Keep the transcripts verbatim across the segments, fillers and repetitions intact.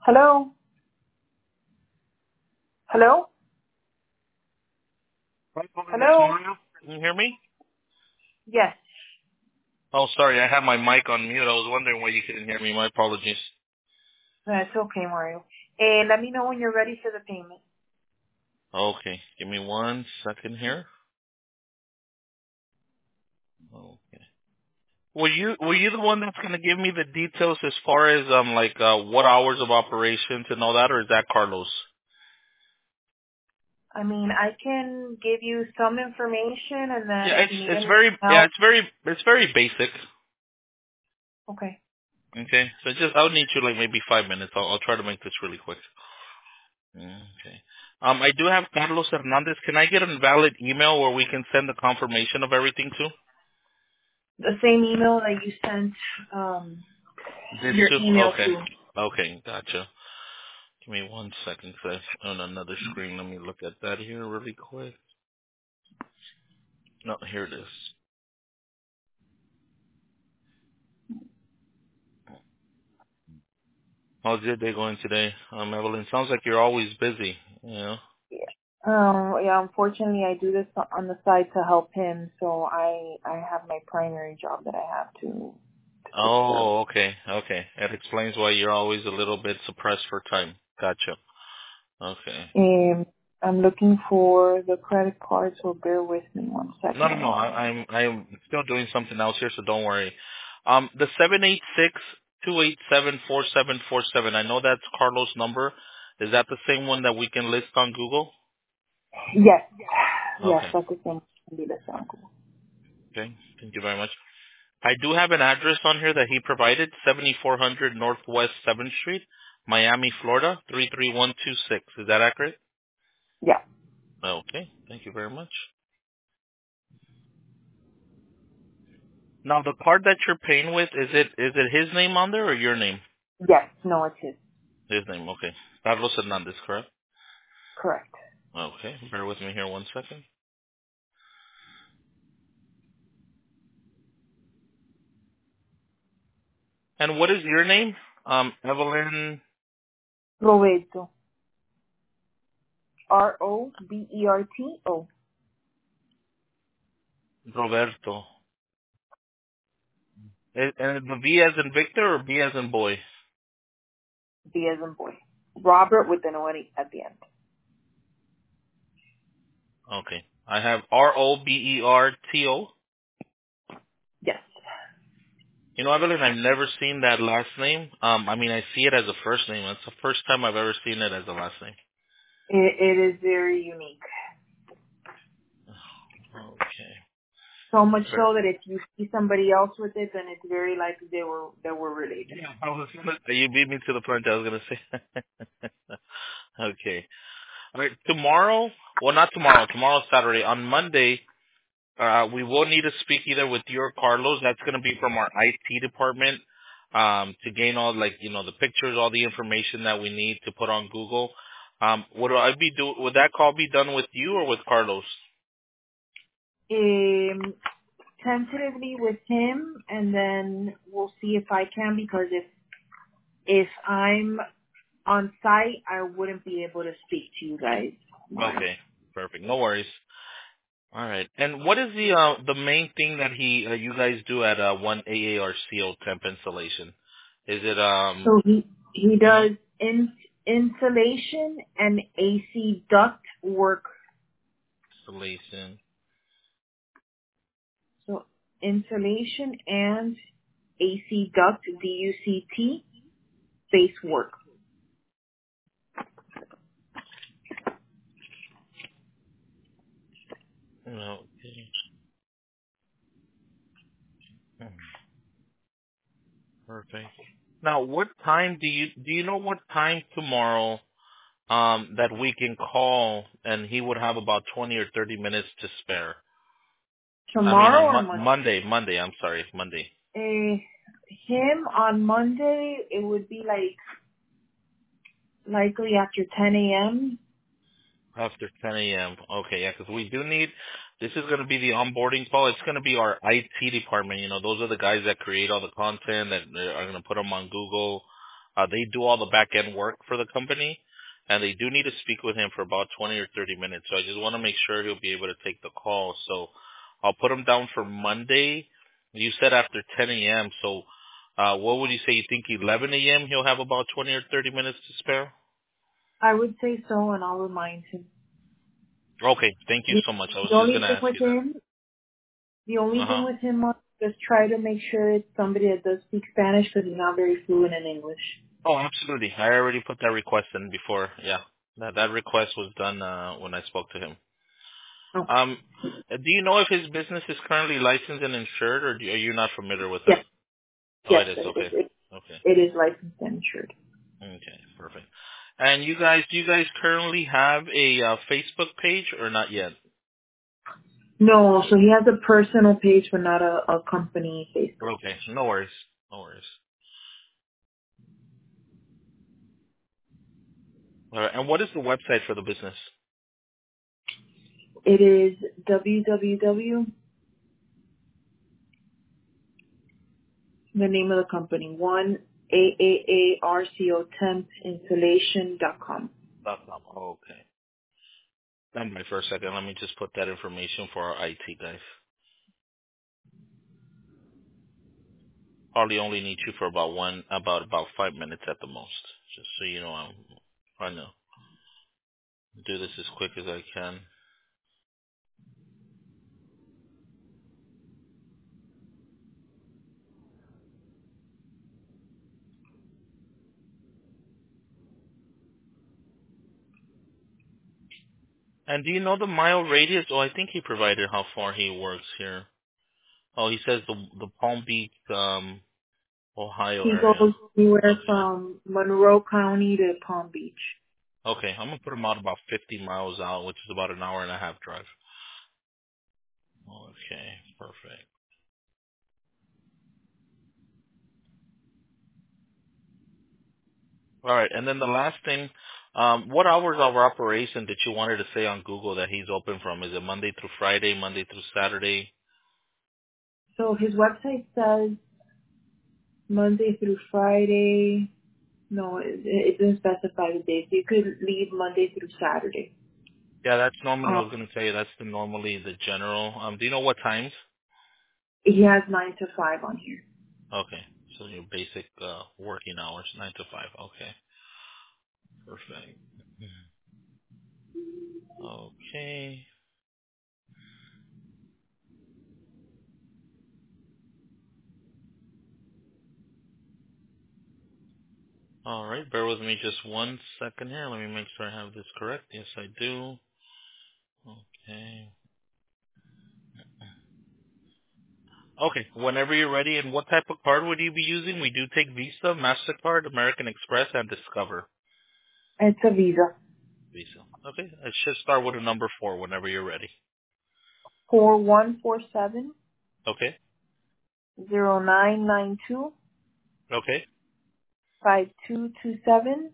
Hello? Hello? Hi, Pauline, it's Hello? Mario. Can you hear me? Yes. Oh, sorry, I had my mic on mute. I was wondering why you couldn't hear me. My apologies. That's okay, Mario. Eh, let me know when you're ready for the payment. Okay, give me one second here. Okay. Were you were you the one that's gonna give me the details as far as um like uh what hours of operations and all that, or is that Carlos? I mean, I can give you some information and then Yeah, if it's you need it's any very yeah help. it's very it's very basic. Okay. Okay, so just I'll need you like maybe five minutes. I'll I'll try to make this really quick. Okay. Um, I do have Carlos Hernandez. Can I get a valid email where we can send the confirmation of everything to? The same email that you sent um, This your too? email Okay. to. Okay, gotcha. Give me one second, cause on another screen. Let me look at that here really quick. No, here it is. How's your day going today, um, Evelyn? Sounds like you're always busy. You know. Um, yeah, unfortunately, I do this on the side to help him, so I I have my primary job that I have to, to take care of. Oh, okay, okay. That explains why you're always a little bit suppressed for time. Gotcha. Okay. Um, I'm looking for the credit card, so bear with me one No, second. no, no. Um, I, I'm I'm still doing something else here, so don't worry. Um, the seven eight six two eight seven four seven four seven. I know that's Carlos' number. Is that the same one that we can list on Google? yes, yes, Okay. that's the same. Be the same. Okay. Thank you very much. I do have an address on here that he provided, seventy-four hundred Northwest seventh Street, Miami, Florida, three three one two six. Is that accurate? Yeah, Okay. Thank you very much. Now, the card that you're paying with, is it is it his name on there or your name? yes, no, it's his. His name, okay. Carlos Hernandez, correct? Correct. Okay. Bear with me here one second. And what is your name? Um, Evelyn Roberto. R O B E R T O. Roberto. And and the V as in Victor or B as in boy? B as in boy. Robert with an O at the end. Okay. I have R O B E R T O. Yes. You know, Evelyn, I've never seen that last name. Um, I mean, I see it as a first name. That's the first time I've ever seen it as a last name. It, it is very unique. Okay. So much Fair. so that if you see somebody else with it, then it's very likely they were they were related. Yeah, I was gonna. You beat me to the punch. I was gonna say. Okay. All right. Tomorrow. Well, not tomorrow. Tomorrow's Saturday. On Monday, uh, we will need to speak either with you or Carlos. That's gonna be from our I T department. Um, to gain all like you know the pictures, all the information that we need to put on Google. Um, would I be do? Would that call be done with you or with Carlos? Um, tentatively with him, and then we'll see if I can, because if if I'm on site, I wouldn't be able to speak to you guys. Okay. Perfect. No worries. All right. And what is the uh, the main thing that he uh, you guys do at uh, one A A R C O temp installation? Is it um So he he mhm, does in, insulation and A C duct work. installation? So insulation and A C duct, D U C T, space work. No. Okay. Hmm, perfect. Now, what time do you do you know what time tomorrow um that we can call and he would have about twenty or thirty minutes to spare? I mean Tomorrow on or Mo- Monday? Monday, Monday. I'm sorry, Monday Uh, him on Monday, it would be like likely after ten a.m. after ten a.m. Okay, yeah, because we do need. This is going to be the onboarding call. It's going to be our I T department. You know, those are the guys that create all the content that are going to put them on Google. Uh, they do all the back end work for the company, and they do need to speak with him for about twenty or thirty minutes. So I just want to make sure he'll be able to take the call. So I'll put him down for Monday. You said after ten a.m. So uh, what would you say? You think eleven a.m. he'll have about twenty or thirty minutes to spare? I would say so, and I'll remind him. Okay, thank you The, so much. I was the just only going to thing ask with you that. him, the only thing Uh-huh. with him, Mark, just try to make sure it's somebody that does speak Spanish because he's not very fluent in English. Oh, absolutely. I already put that request in before. Yeah, that that request was done uh, when I spoke to him. Okay. Um, do you know if his business is currently licensed and insured, or do, are you not familiar with that? Yes, Oh, yes, it is. it is. Okay. It, Okay. it is licensed and insured. Okay. Perfect. And you guys, do you guys currently have a uh, Facebook page or not yet? No, so he has a personal page, but not a, a company Facebook Okay. page. No worries. No worries. All right. And what is the website for the business? It is www, the name of the company, one A A A R C O temp insulation dot com. Dot com. Okay. Stand by for a second. Let me just put that information for our I T guys. Probably only need you for about one, about about five minutes at the most. Just so you know, I'm trying to do this as quick as I can. And do you know the mile radius? Oh, I think he provided how far he works here. Oh, he says the the Palm Beach, um, Ohio He area. goes anywhere Okay. from Monroe County to Palm Beach. Okay, I'm gonna put him out about fifty miles out, which is about an hour and a half drive. Okay, perfect. All right, and then the last thing, um, what hours of operation did you wanted to say on Google that he's open from? Is it Monday through Friday, Monday through Saturday? So his website says Monday through Friday. No, it, it doesn't specify the days. You could leave Monday through Saturday. Yeah, that's normally, I Uh, was going to say, that's the normally the general. Um, do you know what times? he has nine to five on here. Okay, so your basic uh, working hours, nine to five. Okay, perfect. Okay. All right, bear with me just one second here. Let me make sure I have this correct. Yes, I do. Okay. Okay, whenever you're ready. And what type of card would you be using? We do take Visa, MasterCard, American Express, and Discover. It's a Visa. Visa. Okay, it should start with a number four whenever you're ready. Four one four seven Okay. zero nine nine two Okay. five two two seven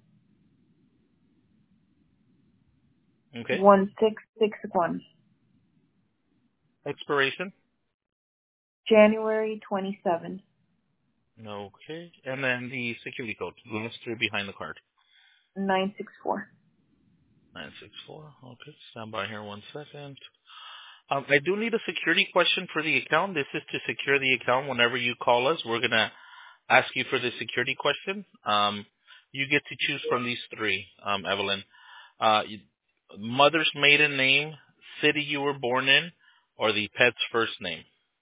Okay. one six six one. Expiration. January twenty seventh. Okay. And then the security code. The last three behind the card. Nine six four. nine six four. Okay. Stand by here one second. Um, I do need a security question for the account. This is to secure the account. Whenever you call us, we're going to ask you for the security question. Um, you get to choose from these three, um, Evelyn. Uh, you, mother's maiden name, city you were born in, or the pet's first name.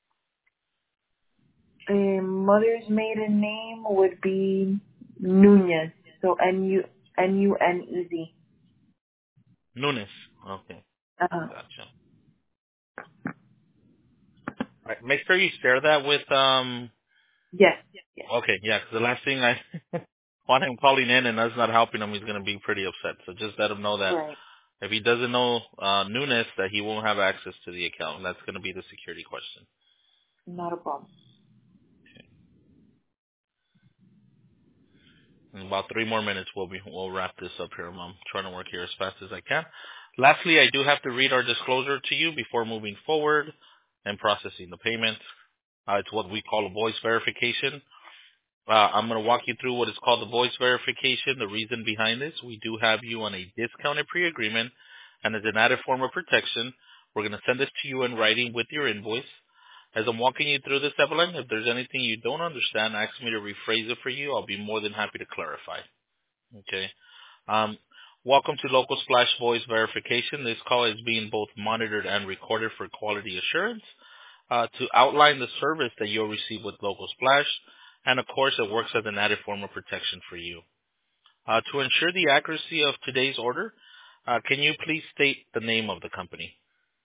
A mother's maiden name would be Nunez. So N U N U N E Z. Nunes. Okay. Uh-huh. Gotcha. All right. Make sure you share that with, um, Yes. Yes. okay, yeah, 'cause the last thing I want him calling in and us not helping him, he's going to be pretty upset. So just let him know that Right. if he doesn't know uh, Nunes, that he won't have access to the account. That's going to be the security question. Not a problem. In about three more minutes, we'll be we'll wrap this up here. I'm trying to work here as fast as I can. Lastly, I do have to read our disclosure to you before moving forward and processing the payment. Uh, it's what we call a voice verification. Uh, I'm going to walk you through what is called the voice verification. The reason behind this, we do have you on a discounted pre-agreement, and as an added form of protection, we're going to send this to you in writing with your invoice. As I'm walking you through this, Evelyn, if there's anything you don't understand, ask me to rephrase it for you. I'll be more than happy to clarify. Okay. Um, welcome to Local Splash Voice Verification. This call is being both monitored and recorded for quality assurance. Uh, to outline the service that you'll receive with Local Splash, and of course it works as an added form of protection for you. Uh, to ensure the accuracy of today's order, uh, can you please state the name of the company?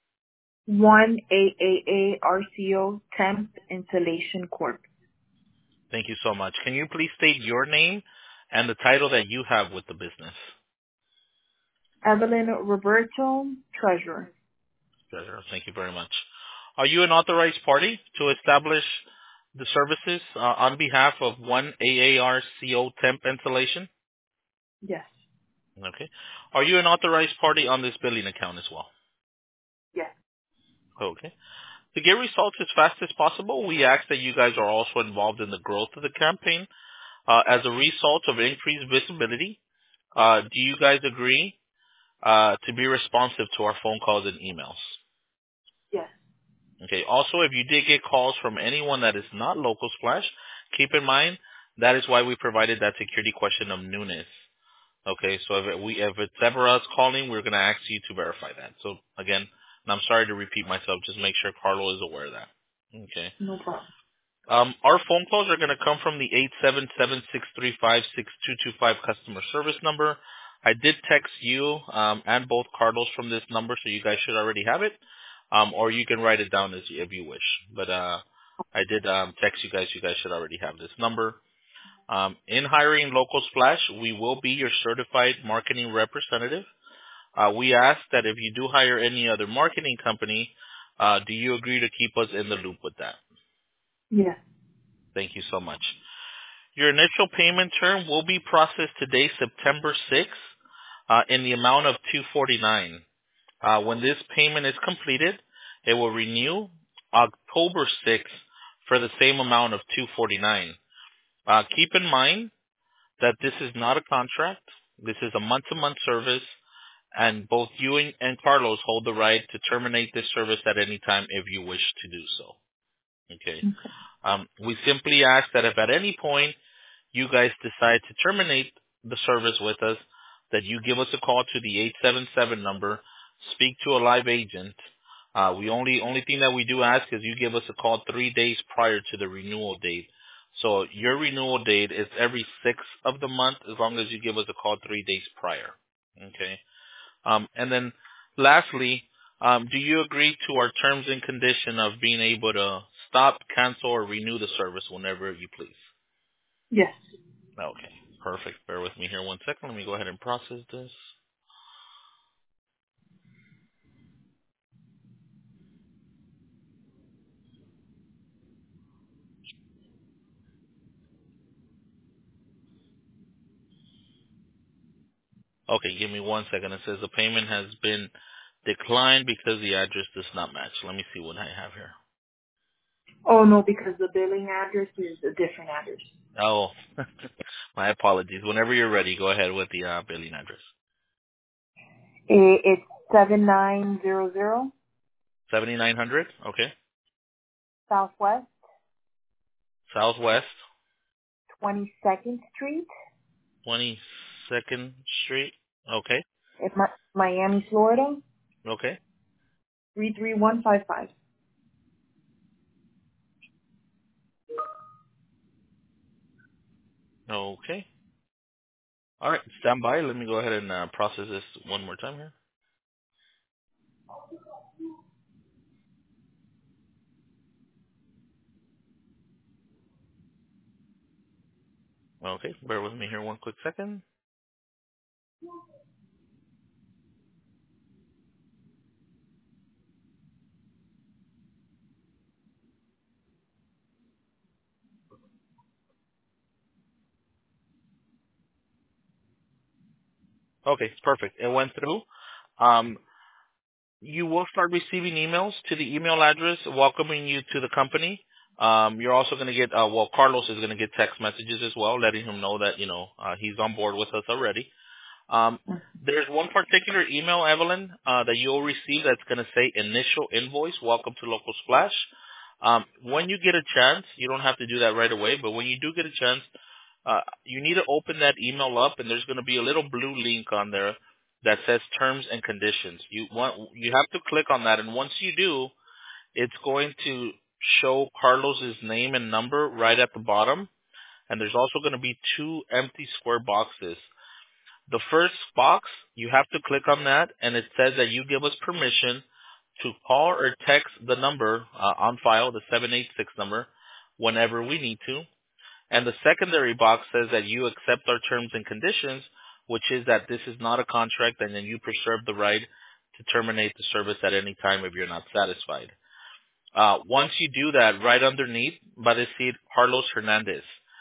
one A A A R C O Temp Insulation Corp. Thank you so much. Can you please state your name and the title that you have with the business? Evelyn Roberto, Treasurer. Treasurer, thank you very much. Are you an authorized party to establish the services uh, on behalf of one A A R C O Temp Insulation? Yes. Okay. Are you an authorized party on this billing account as well? Yes. Okay. To get results as fast as possible, we ask that you guys are also involved in the growth of the campaign. Uh, as a result of increased visibility, uh, do you guys agree uh, to be responsive to our phone calls and emails? Yes. Okay. Also, if you did get calls from anyone that is not Local Splash, keep in mind that is why we provided that security question of newness. Okay, so if it, we if it's ever us calling, we're going to ask you to verify that. So again, and I'm sorry to repeat myself, just make sure Carlo is aware of that. Okay. No problem. Um, our phone calls are going to come from the eight seven seven, six three five, six two two five customer service number. I did text you um, and both Carlos from this number, so you guys should already have it, um, or you can write it down as if you wish. But uh, I did um, text you guys. You guys should already have this number. Um, in hiring Local Splash, we will be your certified marketing representative. Uh, we ask that if you do hire any other marketing company, uh, do you agree to keep us in the loop with that? Yes. Thank you so much. Your initial payment term will be processed today, September sixth, uh, in the amount of two hundred forty-nine dollars. Uh, when this payment is completed, it will renew October sixth for the same amount of two hundred forty-nine dollars. Uh, keep in mind that this is not a contract. This is a month-to-month service, and both you and, and Carlos hold the right to terminate this service at any time if you wish to do so. Okay. Um, we simply ask that if at any point you guys decide to terminate the service with us, that you give us a call to the eight seven seven number, speak to a live agent. Uh, we only only thing that we do ask is you give us a call three days prior to the renewal date. So your renewal date is every sixth of the month, as long as you give us a call three days prior. Okay. Um, and then lastly, um, do you agree to our terms and condition of being able to stop, cancel, or renew the service whenever you please? Yes. Okay, perfect. Bear with me here one second. Let me go ahead and process this. Okay, give me one second. It says the payment has been declined because the address does not match. Let me see what I have here. Oh, no, because the billing address is a different address. Oh, my apologies. Whenever you're ready, go ahead with the uh, billing address. I- It's seven nine zero zero seventy-nine hundred, okay. Southwest Southwest, twenty-second Street twenty-second Street, okay. in Mi- Miami, Florida, Okay. three three one five five. Okay. All right. Stand by. Let me go ahead and uh, process this one more time here. Okay. Bear with me here one quick second. Okay. Perfect. It went through. Um, you will start receiving emails to the email address welcoming you to the company. Um, you're also going to get, uh, well, Carlos is going to get text messages as well, letting him know that, you know, uh, he's on board with us already. Um, there's one particular email, Evelyn, uh, that you'll receive that's going to say initial invoice, welcome to Local Splash. Um, when you get a chance, you don't have to do that right away, but when you do get a chance, uh, you need to open that email up, and there's going to be a little blue link on there that says terms and conditions. You want, you have to click on that, and once you do, it's going to show Carlos's name and number right at the bottom, and there's also going to be two empty square boxes. The first box, you have to click on that, and it says that you give us permission to call or text the number uh, on file, the seven eight six number, whenever we need to. And the secondary box says that you accept our terms and conditions, which is that this is not a contract, and then you preserve the right to terminate the service at any time if you're not satisfied. Uh, once you do that, right underneath, va a decir Carlos Hernandez.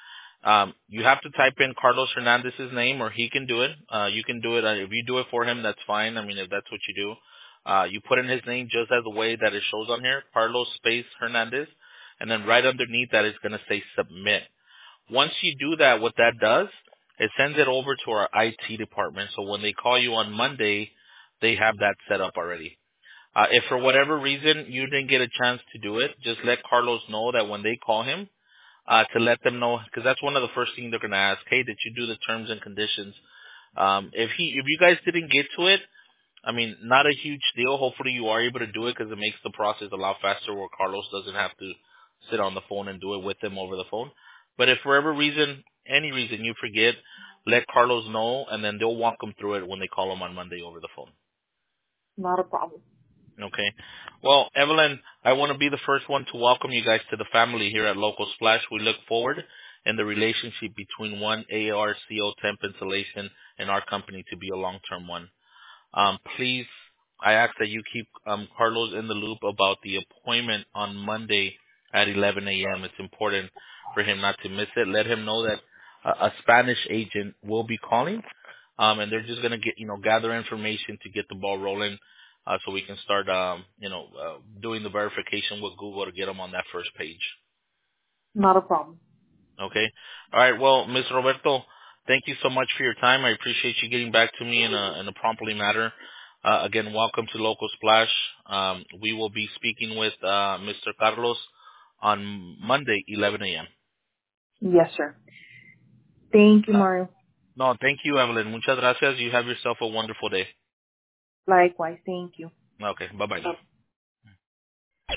Um, you have to type in Carlos Hernandez's name, or he can do it. Uh, you can do it. Uh, if you do it for him, that's fine. I mean, if that's what you do. Uh, you put in his name just as the way that it shows on here, Carlos space Hernandez, and then right underneath that is going to say submit. Once you do that, what that does, it sends it over to our I T department. So when they call you on Monday, they have that set up already. Uh, if for whatever reason you didn't get a chance to do it, just let Carlos know that when they call him, uh, to let them know, because that's one of the first things they're going to ask. Hey, did you do the terms and conditions? Um, if he, if you guys didn't get to it, I mean, not a huge deal. Hopefully you are able to do it because it makes the process a lot faster where Carlos doesn't have to sit on the phone and do it with them over the phone. But if for whatever reason, any reason you forget, let Carlos know, and then they'll walk them through it when they call him on Monday over the phone. Not a problem. Okay. Well, Evelyn, I want to be the first one to welcome you guys to the family here at Local Splash. We look forward in the relationship between one A R C O temp installation and our company to be a long-term one. Um, please, I ask that you keep um, Carlos in the loop about the appointment on Monday at eleven a.m. It's important for him not to miss it. Let him know that uh, a Spanish agent will be calling, um, and they're just going to get, you know, gather information to get the ball rolling, uh, so we can start, um, you know, uh, doing the verification with Google to get them on that first page. Not a problem. Okay. All right. Well, Miz Roberto, thank you so much for your time. I appreciate you getting back to me in a in a promptly manner. Uh, again, welcome to Local Splash. Um, we will be speaking with uh, Mister Carlos on Monday, eleven a.m. Yes, sir. Thank you, Mario. No, thank you, Evelyn. Muchas gracias. You have yourself a wonderful day. Likewise. Thank you. Okay. Bye-bye now.